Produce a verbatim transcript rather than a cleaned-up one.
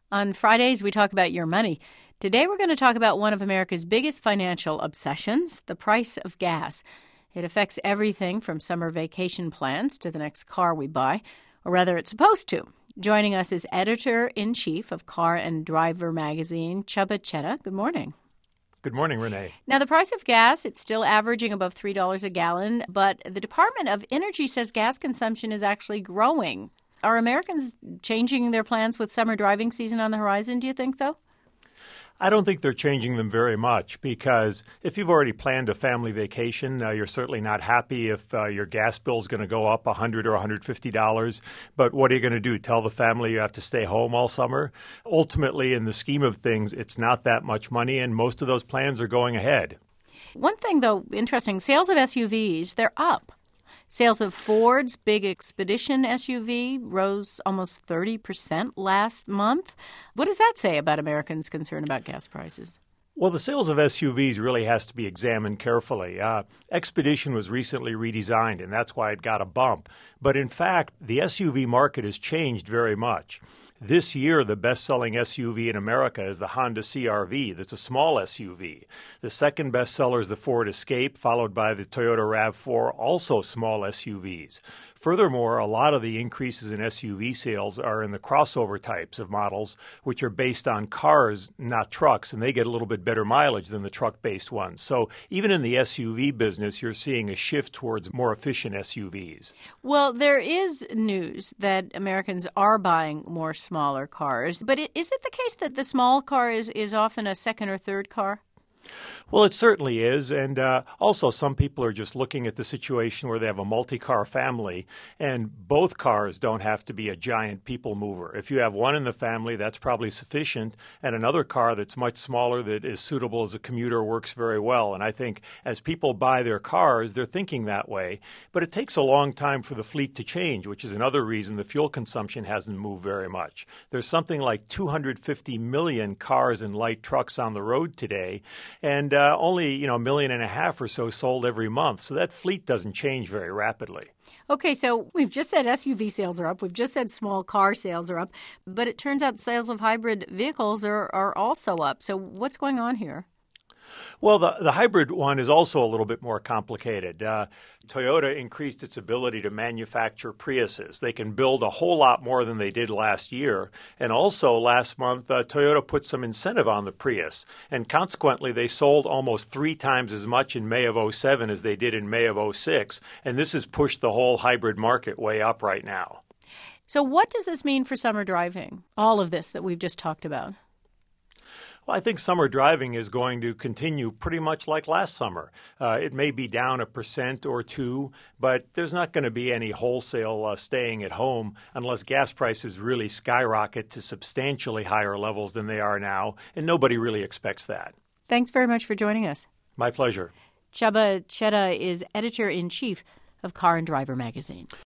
On Fridays, we talk about your money. Today, we're going to talk about one of America's biggest financial obsessions, the price of gas. It affects everything from summer vacation plans to the next car we buy, or rather, it's supposed to. Joining us is Editor-in-Chief of Car and Driver magazine, Csaba Cseh. Good morning. Good morning, Renee. Now, the price of gas, it's still averaging above three dollars a gallon, but the Department of Energy says gas consumption is actually growing. Are Americans changing their plans with summer driving season on the horizon, do you think, though? I don't think they're changing them very much because if you've already planned a family vacation, uh, you're certainly not happy if uh, your gas bill is going to go up one hundred dollars or one hundred fifty dollars. But what are you going to do? Tell the family you have to stay home all summer? Ultimately, in the scheme of things, it's not that much money, and most of those plans are going ahead. One thing, though, interesting, sales of S U Vs, they're up. Sales of Ford's big Expedition S U V rose almost thirty percent last month. What does that say about Americans' concern about gas prices? Well, the sales of S U Vs really has to be examined carefully. Uh, Expedition was recently redesigned, and that's why it got a bump. But in fact, the S U V market has changed very much. This year, the best-selling S U V in America is the Honda C R V. That's a small S U V. The second bestseller is the Ford Escape, followed by the Toyota RAV four, also small S U Vs. Furthermore, a lot of the increases in S U V sales are in the crossover types of models, which are based on cars, not trucks, and they get a little bit better mileage than the truck-based ones. So even in the S U V business, you're seeing a shift towards more efficient S U Vs. Well, there is news that Americans are buying more smaller cars. But is it the case that the small car is, is often a second or third car? Well, it certainly is. And uh, also some people are just looking at the situation where they have a multi-car family and both cars don't have to be a giant people mover. If you have one in the family, that's probably sufficient. And another car that's much smaller that is suitable as a commuter works very well. And I think as people buy their cars, they're thinking that way. But it takes a long time for the fleet to change, which is another reason the fuel consumption hasn't moved very much. There's something like two hundred fifty million cars and light trucks on the road today. And uh, only, you know, a million and a half or so sold every month. So that fleet doesn't change very rapidly. Okay, so we've just said S U V sales are up. We've just said small car sales are up. But it turns out sales of hybrid vehicles are, are also up. So what's going on here? Well, the, the hybrid one is also a little bit more complicated. Uh, Toyota increased its ability to manufacture Priuses. They can build a whole lot more than they did last year. And also last month, uh, Toyota put some incentive on the Prius. And consequently, they sold almost three times as much in May of oh seven as they did in May of oh six. And this has pushed the whole hybrid market way up right now. So what does this mean for summer driving, all of this that we've just talked about? Well, I think summer driving is going to continue pretty much like last summer. Uh, it may be down a percent or two, but there's not going to be any wholesale uh, staying at home unless gas prices really skyrocket to substantially higher levels than they are now, and nobody really expects that. Thanks very much for joining us. My pleasure. Csaba Cseh is Editor-in-Chief of Car and Driver magazine.